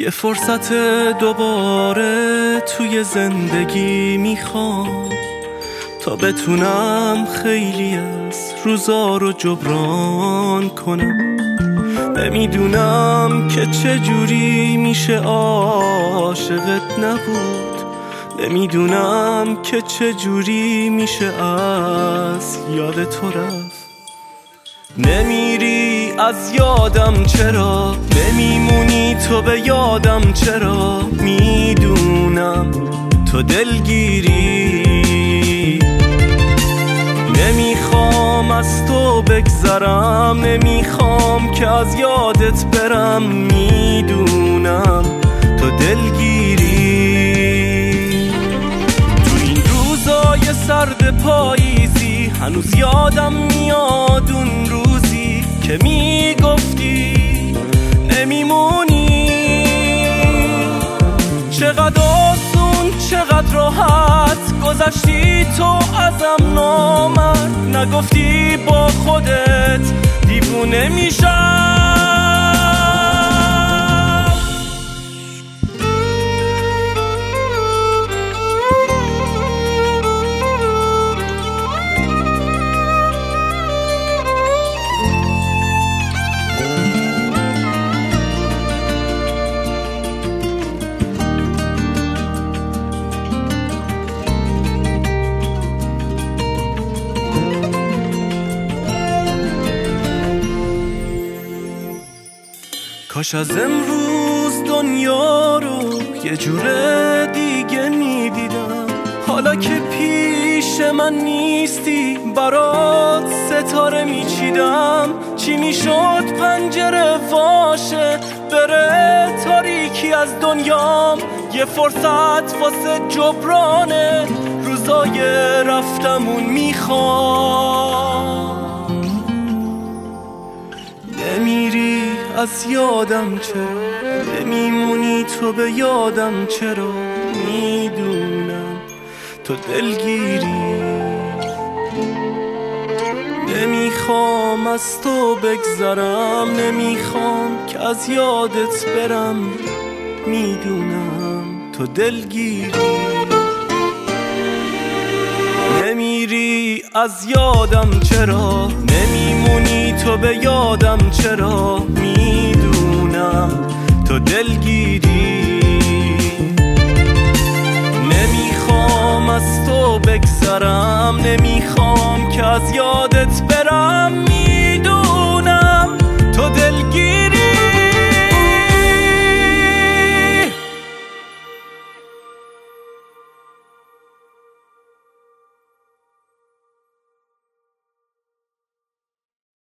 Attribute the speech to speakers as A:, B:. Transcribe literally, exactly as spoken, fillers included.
A: یه فرصت دوباره توی زندگی میخوام تا بتونم خیلی از روزا رو جبران کنم. نمیدونم که چجوری میشه عاشقت نبود، نمیدونم که چجوری میشه از یاد تو رفت. نمیری از یادم چرا، نمیمونی تو به یادم چرا، میدونم تو دلگیری. نمیخوام از تو بگذرم، نمیخوام که از یادت برم، میدونم تو دلگیری. تو این روزای سرد پاییزی هنوز یادم میاد اون روزی که میگفتی نمیمونی. چقدر آسون چقدر راحت گذشتی تو ازم نامرد، نگفتی با خودت دیوونه میشم. کاش از امروز دنیا رو یه جور دیگه میدیدم. حالا که پیش من نیستی برات ستاره میچیدم. چی میشد پنجره واشه بره تاریکی از دنیام، یه فرصت واسه جبران روزای رفتمون میخوام. نمیری از یادم چرا، نمیمونی تو به یادم چرا، میدونم تو دلگیری. نمیخوام از تو بگذرم، نمیخوام که از یادت برم، میدونم تو دلگیری. نمیری از یادم چرا، نمیمونی تو به یادم چرا، میدونم تو دلگیری. نمیخوام از تو بگذرم، نمیخوام که از یادم